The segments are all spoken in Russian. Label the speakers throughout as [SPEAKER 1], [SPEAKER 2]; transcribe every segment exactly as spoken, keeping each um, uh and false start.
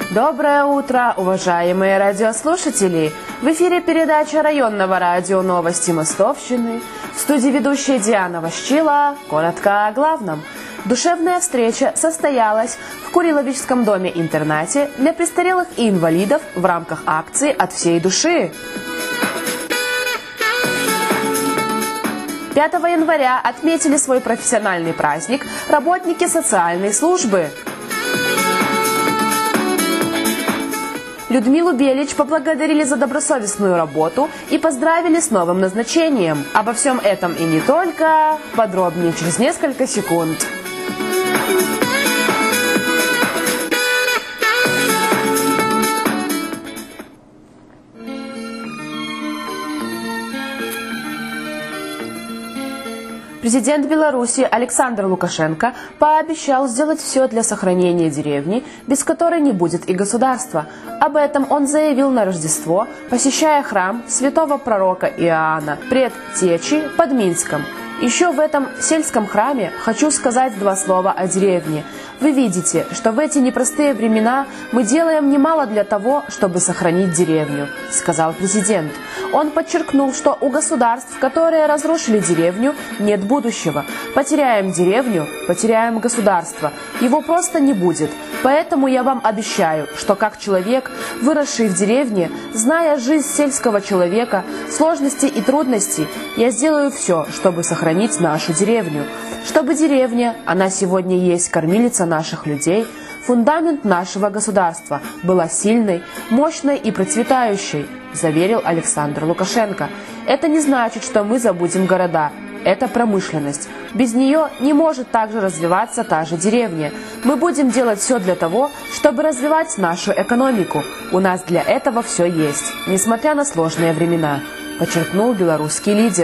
[SPEAKER 1] Доброе утро, уважаемые радиослушатели! В эфире передача районного радио «Новости Мостовщины». В студии ведущая Диана Ващила. Коротко о главном. Душевная встреча состоялась в Куриловичском доме-интернате для престарелых и инвалидов в рамках акции «От всей души». пятого января отметили свой профессиональный праздник работники социальной службы. Людмилу Белич поблагодарили за добросовестную работу и поздравили с новым назначением. Обо всем этом и не только. Подробнее через несколько секунд. Президент Беларуси Александр Лукашенко пообещал сделать все для сохранения деревни, без которой не будет и государства. Об этом он заявил на Рождество, посещая храм святого пророка Иоанна Предтечи под Минском. Еще в этом сельском храме хочу сказать два слова о деревне. Вы видите, что в эти непростые времена мы делаем немало для того, чтобы сохранить деревню, сказал президент. Он подчеркнул, что у государств, которые разрушили деревню, нет будущего. Потеряем деревню, потеряем государство. Его просто не будет. Поэтому я вам обещаю, что как человек, выросший в деревне, зная жизнь сельского человека, сложности и трудности, я сделаю все, чтобы сохранить нашу деревню. Чтобы деревня, она сегодня есть кормилица наших людей, фундамент нашего государства, была сильной, мощной и процветающей, заверил Александр Лукашенко. Это не значит, что мы забудем города. Это промышленность. Без нее не может также развиваться та же деревня. Мы будем делать все для того, чтобы развивать нашу экономику. У нас для этого все есть, несмотря на сложные времена, подчеркнул белорусский лидер.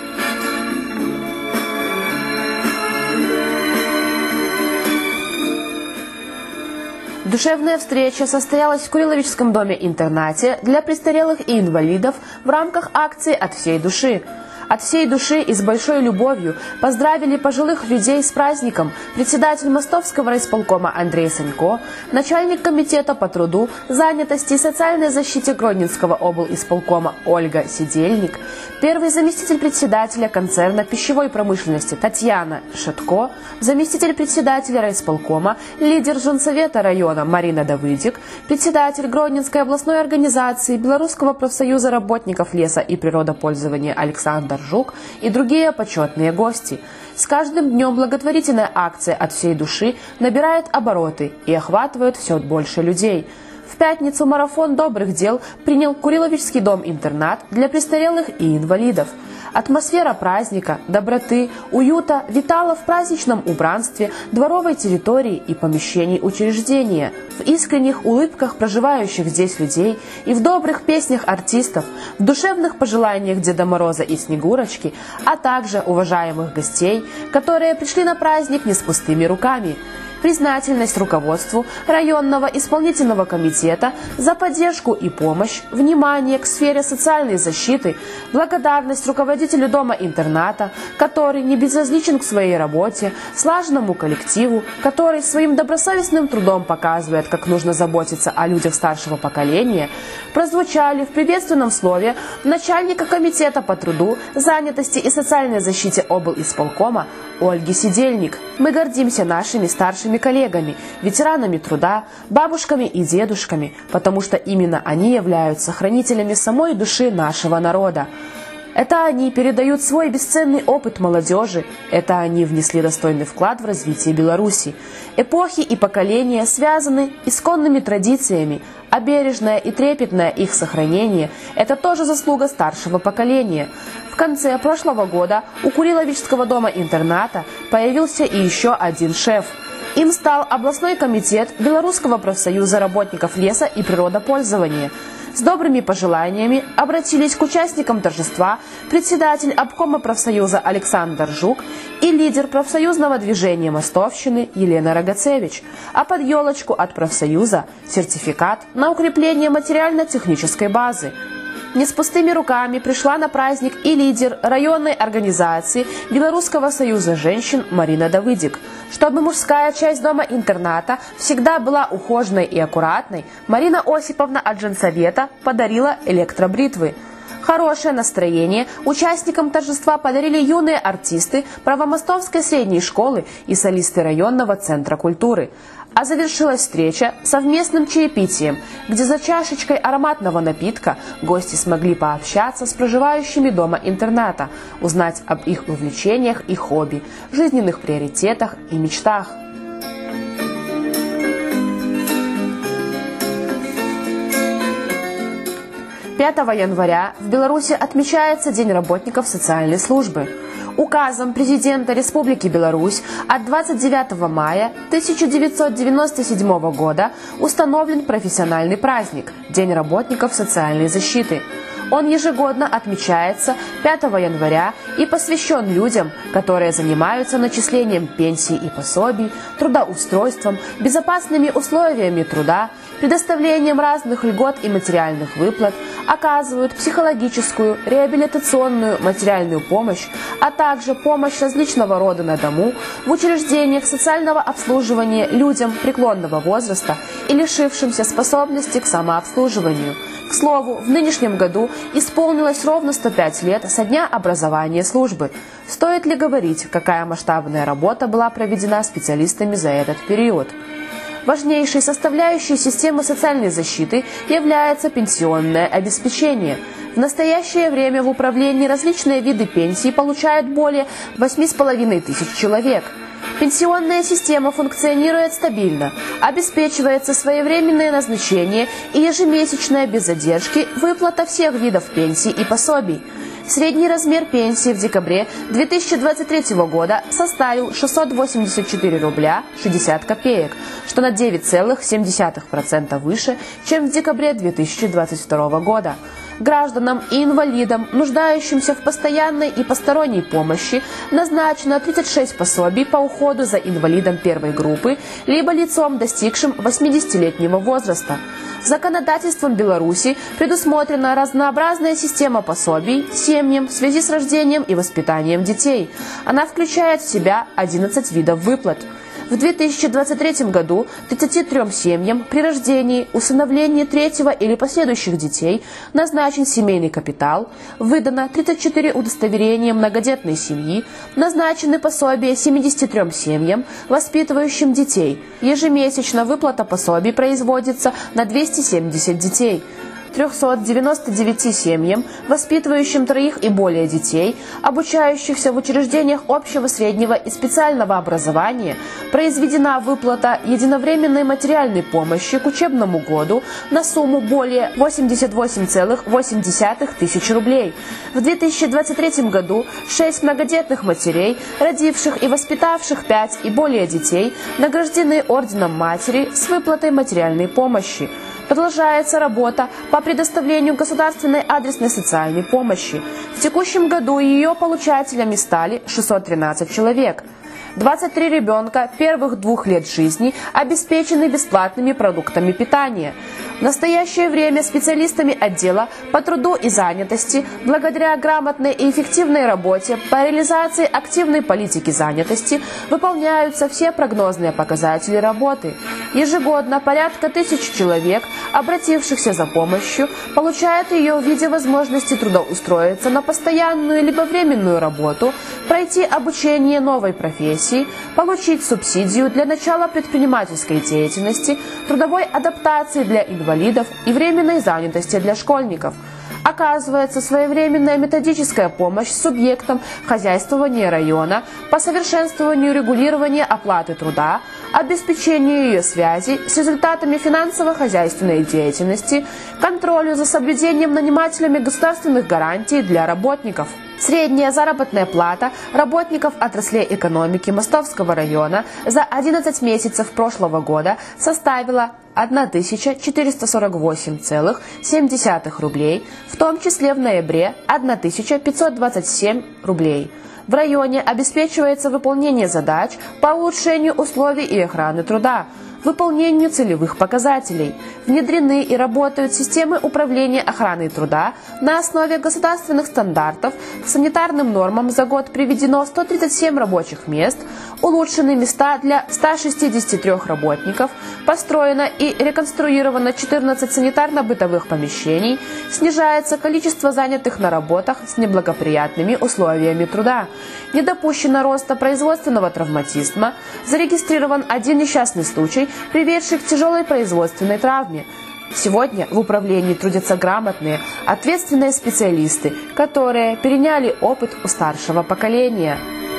[SPEAKER 1] Душевная встреча состоялась в Куриловичском доме-интернате для престарелых и инвалидов в рамках акции «От всей души». От всей души и с большой любовью поздравили пожилых людей с праздником председатель Мостовского райисполкома Андрей Санько, начальник комитета по труду, занятости и социальной защите Гродненского облисполкома Ольга Сидельник, первый заместитель председателя концерна пищевой промышленности Татьяна Шатко, заместитель председателя райисполкома, лидер женсовета района Марина Давыдик, председатель Гродненской областной организации Белорусского профсоюза работников леса и природопользования Александр Жук и другие почетные гости. С каждым днем благотворительная акция «От всей души» набирает обороты и охватывает все больше людей. В пятницу марафон добрых дел принял Куриловичский дом-интернат для престарелых и инвалидов. Атмосфера праздника, доброты, уюта витала в праздничном убранстве дворовой территории и помещений учреждения, в искренних улыбках проживающих здесь людей и в добрых песнях артистов, в душевных пожеланиях Деда Мороза и Снегурочки, а также уважаемых гостей, которые пришли на праздник не с пустыми руками. Признательность руководству районного исполнительного комитета за поддержку и помощь, внимание к сфере социальной защиты, благодарность руководителю дома-интерната, который не безразличен к своей работе, слаженному коллективу, который своим добросовестным трудом показывает, как нужно заботиться о людях старшего поколения, прозвучали в приветственном слове начальника комитета по труду, занятости и социальной защите облисполкома Ольги Сидельник. Мы гордимся нашими старшими коллегами, ветеранами труда, бабушками и дедушками, потому что именно они являются хранителями самой души нашего народа. Это они передают свой бесценный опыт молодежи, это они внесли достойный вклад в развитие Беларуси. Эпохи и поколения связаны исконными традициями, а бережное и трепетное их сохранение – это тоже заслуга старшего поколения. В конце прошлого года у Куриловичского дома-интерната появился и еще один шеф. Им стал областной комитет Белорусского профсоюза работников леса и природопользования. С добрыми пожеланиями обратились к участникам торжества председатель обкома профсоюза Александр Жук и лидер профсоюзного движения Мостовщины Елена Рогацевич, а под елочку от профсоюза сертификат на укрепление материально-технической базы. Не с пустыми руками пришла на праздник и лидер районной организации Белорусского союза женщин Марина Давыдик. Чтобы мужская часть дома-интерната всегда была ухоженной и аккуратной, Марина Осиповна от женсовета подарила электробритвы. Хорошее настроение участникам торжества подарили юные артисты Правомостовской средней школы и солисты районного центра культуры. А завершилась встреча совместным чаепитием, где за чашечкой ароматного напитка гости смогли пообщаться с проживающими дома интерната, узнать об их увлечениях и хобби, жизненных приоритетах и мечтах. пятого января в Беларуси отмечается День работников социальной службы. Указом президента Республики Беларусь от двадцать девятого мая тысяча девятьсот девяносто седьмого года установлен профессиональный праздник – День работников социальной защиты. Он ежегодно отмечается пятого января и посвящен людям, которые занимаются начислением пенсий и пособий, трудоустройством, безопасными условиями труда, предоставлением разных льгот и материальных выплат, оказывают психологическую, реабилитационную, материальную помощь, а также помощь различного рода на дому, в учреждениях социального обслуживания людям преклонного возраста и лишившимся способности к самообслуживанию. К слову, в нынешнем году исполнилось ровно сто пять лет со дня образования службы. Стоит ли говорить, какая масштабная работа была проведена специалистами за этот период? Важнейшей составляющей системы социальной защиты является пенсионное обеспечение. В настоящее время в управлении различные виды пенсий получают более восьми с половиной тысяч человек. Пенсионная система функционирует стабильно, обеспечивается своевременное назначение и ежемесячная без задержки выплата всех видов пенсий и пособий. Средний размер пенсии в декабре две тысячи двадцать третьего года составил шестьсот восемьдесят четыре рубля шестьдесят копеек, что на девять целых семь десятых процента выше, чем в декабре две тысячи двадцать второго года. Гражданам и инвалидам, нуждающимся в постоянной и посторонней помощи, назначено тридцать шесть пособий по уходу за инвалидом первой группы, либо лицом, достигшим восьмидесятилетнего возраста. Законодательством Беларуси предусмотрена разнообразная система пособий семьям в связи с рождением и воспитанием детей. Она включает в себя одиннадцать видов выплат. В две тысячи двадцать третьем году тридцати трём семьям при рождении, усыновлении третьего или последующих детей назначен семейный капитал, выдано тридцать четыре удостоверения многодетной семьи, назначены пособия семидесяти трём семьям, воспитывающим детей. Ежемесячно выплата пособий производится на двести семьдесят детей. трёмстам девяноста девяти семьям, воспитывающим троих и более детей, обучающихся в учреждениях общего, среднего и специального образования, произведена выплата единовременной материальной помощи к учебному году на сумму более восьмидесяти восьми целых восьми десятых тысяч рублей. В две тысячи двадцать третьем году шесть многодетных матерей, родивших и воспитавших пять и более детей, награждены орденом матери с выплатой материальной помощи. Продолжается работа по предоставлению государственной адресной социальной помощи. В текущем году ее получателями стали шестьсот тринадцать человек. двадцать три ребенка первых двух лет жизни обеспечены бесплатными продуктами питания. В настоящее время специалистами отдела по труду и занятости, благодаря грамотной и эффективной работе по реализации активной политики занятости, выполняются все прогнозные показатели работы. Ежегодно порядка тысячи человек, обратившихся за помощью, получают ее в виде возможности трудоустроиться на постоянную либо временную работу, пройти обучение новой профессии, получить субсидию для начала предпринимательской деятельности, трудовой адаптации для инвалидов и временной занятости для школьников. Оказывается своевременная методическая помощь субъектам хозяйствования района по совершенствованию регулирования оплаты труда, обеспечению ее связи с результатами финансово-хозяйственной деятельности, контролю за соблюдением нанимателями государственных гарантий для работников. Средняя заработная плата работников отраслей экономики Мостовского района за одиннадцать месяцев прошлого года составила тысяча четыреста сорок восемь целых семь десятых рублей, в том числе в ноябре тысяча пятьсот двадцать семь рублей. В районе обеспечивается выполнение задач по улучшению условий и охраны труда. выполнению целевых показателей. Внедрены и работают системы управления охраной труда на основе государственных стандартов, к санитарным нормам за год приведено сто тридцать семь рабочих мест, улучшены места для ста шестидесяти трёх работников, построено и реконструировано четырнадцать санитарно-бытовых помещений, снижается количество занятых на работах с неблагоприятными условиями труда, не допущено роста производственного травматизма, зарегистрирован один несчастный случай, приведший к тяжелой производственной травме. Сегодня в управлении трудятся грамотные, ответственные специалисты, которые переняли опыт у старшего поколения.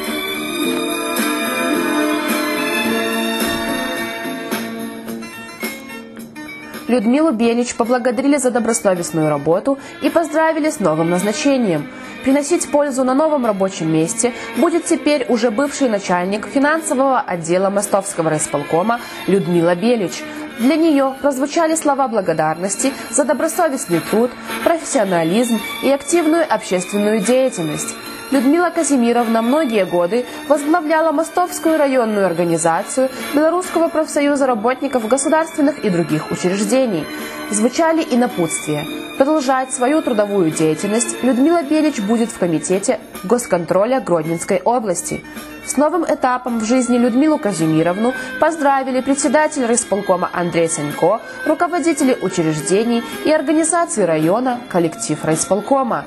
[SPEAKER 1] Людмилу Белич поблагодарили за добросовестную работу и поздравили с новым назначением. Приносить пользу на новом рабочем месте будет теперь уже бывший начальник финансового отдела Мостовского райисполкома Людмила Белич. Для нее прозвучали слова благодарности за добросовестный труд, профессионализм и активную общественную деятельность. Людмила Казимировна многие годы возглавляла Мостовскую районную организацию Белорусского профсоюза работников государственных и других учреждений. Звучали и напутствия. Продолжать свою трудовую деятельность Людмила Белич будет в Комитете госконтроля Гродненской области. С новым этапом в жизни Людмилу Казимировну поздравили председатель райисполкома Андрей Санько, руководители учреждений и организаций района, коллектив райисполкома.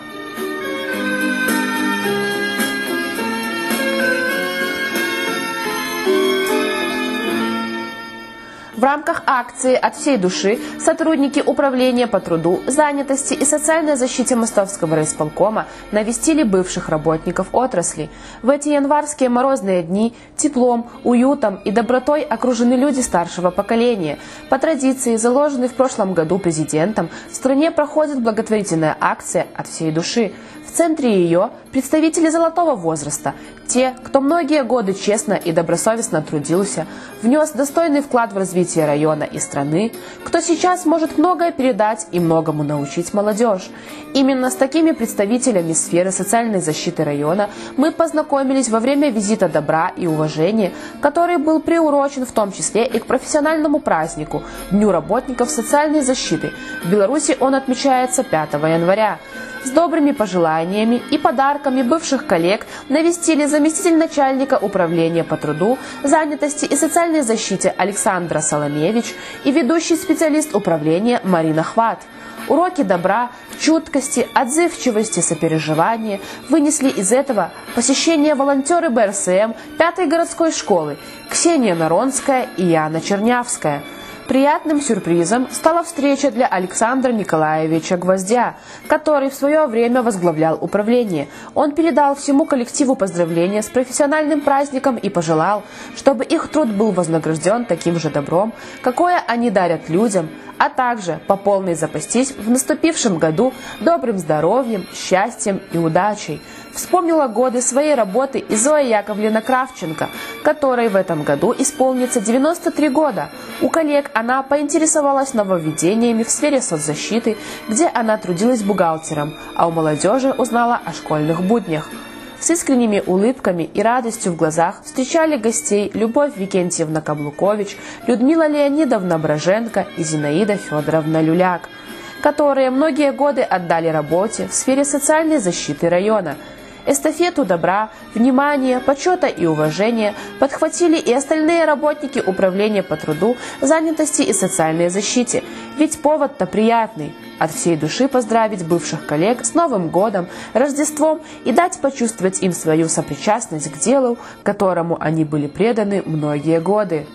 [SPEAKER 1] В рамках акции «От всей души» сотрудники Управления по труду, занятости и социальной защите Мостовского райисполкома навестили бывших работников отрасли. В эти январские морозные дни теплом, уютом и добротой окружены люди старшего поколения. По традиции, заложенной в прошлом году президентом, в стране проходит благотворительная акция «От всей души». В центре ее представители золотого возраста, те, кто многие годы честно и добросовестно трудился, внес достойный вклад в развитие района и страны, кто сейчас может многое передать и многому научить молодежь. Именно с такими представителями сферы социальной защиты района мы познакомились во время визита добра и уважения, который был приурочен в том числе и к профессиональному празднику – Дню работников социальной защиты. В Беларуси он отмечается пятого января. С добрыми пожеланиями и подарками бывших коллег навестили заместитель начальника Управления по труду, занятости и социальной защите Александра Соломевич и ведущий специалист управления Марина Хват. Уроки добра, чуткости, отзывчивости, сопереживания вынесли из этого посещение волонтеры бэ эр эс эм пятой городской школы Ксения Наронская и Яна Чернявская. Приятным сюрпризом стала встреча для Александра Николаевича Гвоздя, который в свое время возглавлял управление. Он передал всему коллективу поздравления с профессиональным праздником и пожелал, чтобы их труд был вознагражден таким же добром, какое они дарят людям, а также по полной запастись в наступившем году добрым здоровьем, счастьем и удачей. Вспомнила годы своей работы и Зоя Яковлевна Кравченко, которой в этом году исполнится девяносто три года. У коллег она поинтересовалась нововведениями в сфере соцзащиты, где она трудилась бухгалтером, а у молодежи узнала о школьных буднях. С искренними улыбками и радостью в глазах встречали гостей Любовь Викентьевна Каблукович, Людмила Леонидовна Броженко и Зинаида Федоровна Люляк, которые многие годы отдали работе в сфере социальной защиты района. Эстафету добра, внимания, почета и уважения подхватили и остальные работники Управления по труду, занятости и социальной защите. Ведь повод-то приятный. От всей души поздравить бывших коллег с Новым годом, Рождеством и дать почувствовать им свою сопричастность к делу, которому они были преданы многие годы.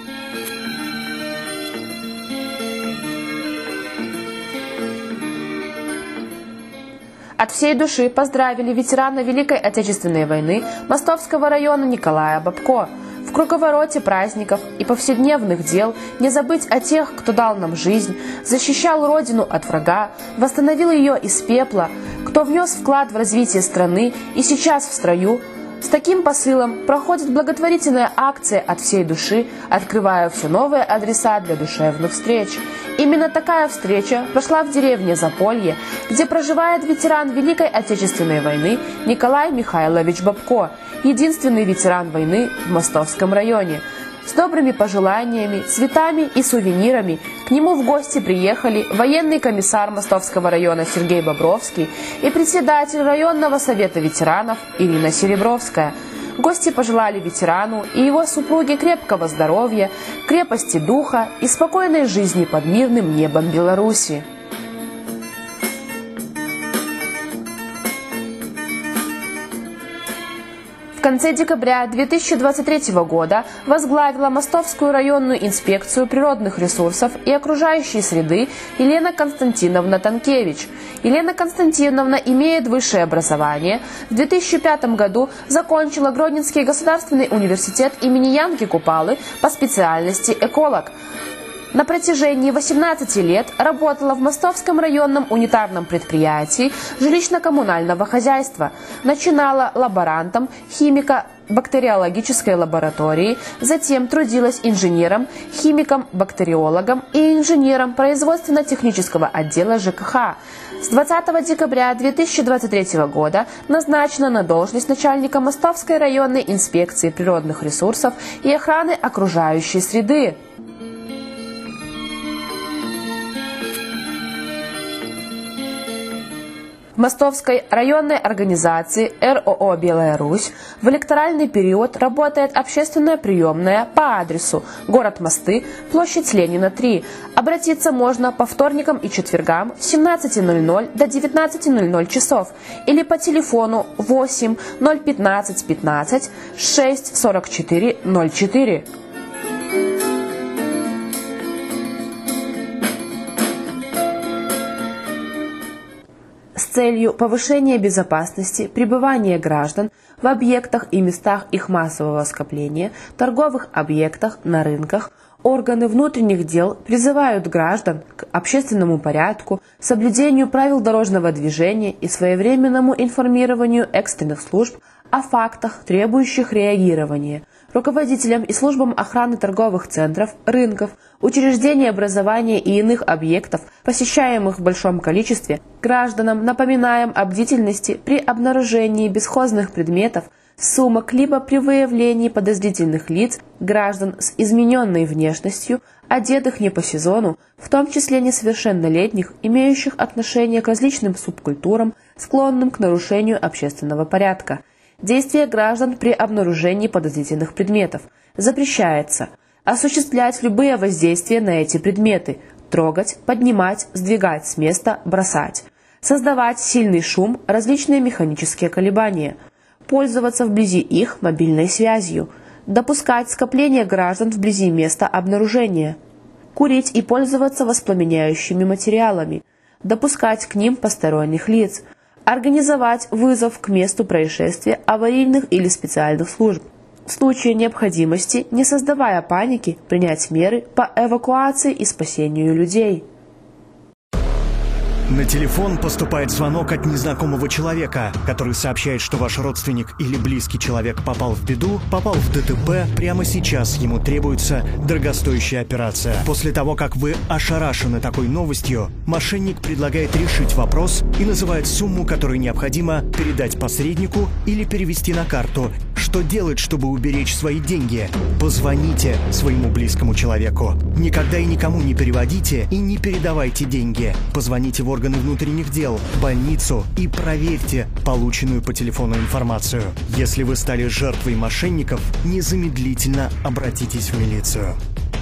[SPEAKER 1] От всей души поздравили ветерана Великой Отечественной войны Мостовского района Николая Бабко. В круговороте праздников и повседневных дел не забыть о тех, кто дал нам жизнь, защищал Родину от врага, восстановил ее из пепла, кто внес вклад в развитие страны и сейчас в строю. С таким посылом проходит благотворительная акция «От всей души», открывая все новые адреса для душевных встреч. Именно такая встреча прошла в деревне Заполье, где проживает ветеран Великой Отечественной войны Николай Михайлович Бабко, единственный ветеран войны в Мостовском районе. С добрыми пожеланиями, цветами и сувенирами к нему в гости приехали военный комиссар Мостовского района Сергей Бобровский и председатель районного совета ветеранов Ирина Серебровская. Гости пожелали ветерану и его супруге крепкого здоровья, крепости духа и спокойной жизни под мирным небом Беларуси. В конце декабря две тысячи двадцать третьего года возглавила Мостовскую районную инспекцию природных ресурсов и окружающей среды Елена Константиновна Танкевич. Елена Константиновна имеет высшее образование. В две тысячи пятом году закончила Гродненский государственный университет имени Янки Купалы по специальности эколог. На протяжении восемнадцати лет работала в Мостовском районном унитарном предприятии жилищно-коммунального хозяйства. Начинала лаборантом химико-бактериологической лаборатории, затем трудилась инженером, химиком-бактериологом и инженером производственно-технического отдела ЖКХ. С двадцатого декабря две тысячи двадцать третьего года назначена на должность начальника Мостовской районной инспекции природных ресурсов и охраны окружающей среды. В Мостовской районной организации эр о о «Белая Русь» в электоральный период работает общественная приемная по адресу город Мосты, площадь Ленина, три. Обратиться можно по вторникам и четвергам с семнадцати ноль-ноль до девятнадцати ноль-ноль часов или по телефону восемь ноль пятнадцать пятнадцать шесть сорок четыре ноль четыре. С целью повышения безопасности пребывания граждан в объектах и местах их массового скопления, торговых объектах, на рынках, органы внутренних дел призывают граждан к общественному порядку, соблюдению правил дорожного движения и своевременному информированию экстренных служб о фактах, требующих реагирования. Руководителям и службам охраны торговых центров, рынков, учреждений образования и иных объектов, посещаемых в большом количестве, гражданам напоминаем о бдительности при обнаружении бесхозных предметов, сумок, либо при выявлении подозрительных лиц, граждан с измененной внешностью, одетых не по сезону, в том числе несовершеннолетних, имеющих отношение к различным субкультурам, склонным к нарушению общественного порядка. Действия граждан при обнаружении подозрительных предметов. Запрещается осуществлять любые воздействия на эти предметы, трогать, поднимать, сдвигать с места, бросать, создавать сильный шум, различные механические колебания, пользоваться вблизи их мобильной связью, допускать скопление граждан вблизи места обнаружения, курить и пользоваться воспламеняющими материалами, допускать к ним посторонних лиц, организовать вызов к месту происшествия аварийных или специальных служб. В случае необходимости, не создавая паники, принять меры по эвакуации и спасению людей.
[SPEAKER 2] На телефон поступает звонок от незнакомого человека, который сообщает, что ваш родственник или близкий человек попал в беду, попал в ДТП. Прямо сейчас ему требуется дорогостоящая операция. После того, как вы ошарашены такой новостью, мошенник предлагает решить вопрос и называет сумму, которую необходимо передать посреднику или перевести на карту. Что делать, чтобы уберечь свои деньги? Позвоните своему близкому человеку. Никогда и никому не переводите и не передавайте деньги. Позвоните в органы внутренних дел, больницу и проверьте полученную по телефону информацию. Если вы стали жертвой мошенников, незамедлительно обратитесь в милицию.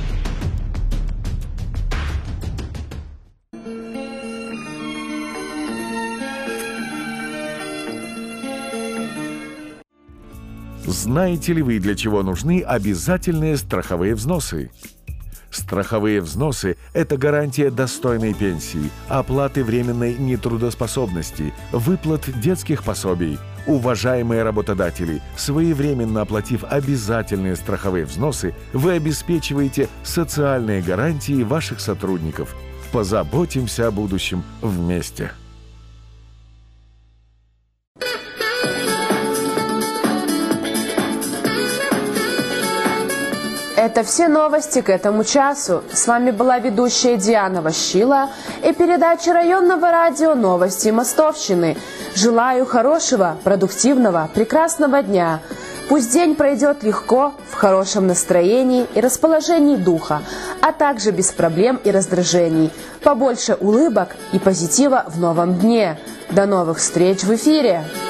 [SPEAKER 3] Знаете ли вы, для чего нужны обязательные страховые взносы? Страховые взносы – это гарантия достойной пенсии, оплаты временной нетрудоспособности, выплат детских пособий. Уважаемые работодатели, своевременно оплатив обязательные страховые взносы, вы обеспечиваете социальные гарантии ваших сотрудников. Позаботимся о будущем вместе.
[SPEAKER 1] Это все новости к этому часу. С вами была ведущая Диана Ващила и передача районного радио «Новости Мостовщины». Желаю хорошего, продуктивного, прекрасного дня. Пусть день пройдет легко, в хорошем настроении и расположении духа, а также без проблем и раздражений. Побольше улыбок и позитива в новом дне. До новых встреч в эфире!